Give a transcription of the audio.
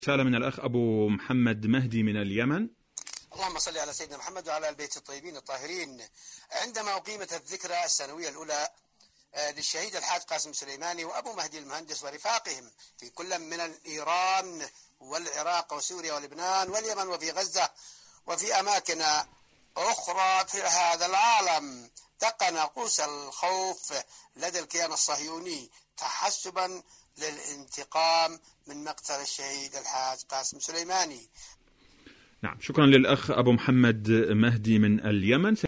رسالة من الأخ أبو محمد مهدي من اليمن. اللهم صل على سيدنا محمد وعلى البيت الطيبين الطاهرين. عندما أقيمت الذكرى السنوية الأولى للشهيد الحاج قاسم سليماني وأبو مهدي المهندس ورفاقهم في كل من إيران والعراق وسوريا ولبنان واليمن وفي غزة وفي أماكن أخرى في هذا العالم، دق ناقوس الخوف لدى الكيان الصهيوني تحسبا للانتقام من مقتل الشهيد الحاج قاسم سليماني. نعم، شكرا للأخ أبو محمد مهدي من اليمن.